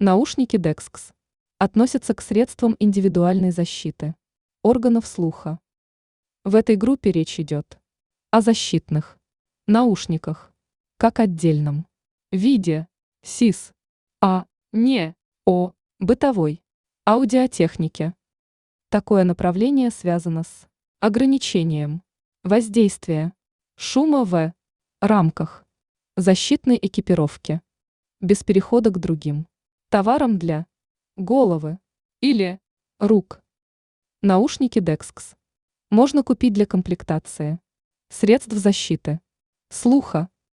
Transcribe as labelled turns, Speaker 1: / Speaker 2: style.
Speaker 1: Наушники DEXX относятся к средствам индивидуальной защиты органов слуха. В этой группе речь идет о защитных наушниках, как отдельном виде СИС, а не о бытовой аудиотехнике. Такое направление связано с ограничением воздействия шума в рамках защитной экипировки, без перехода к другим товарам для головы или рук. Наушники DEXX можно купить для комплектации средств защиты слуха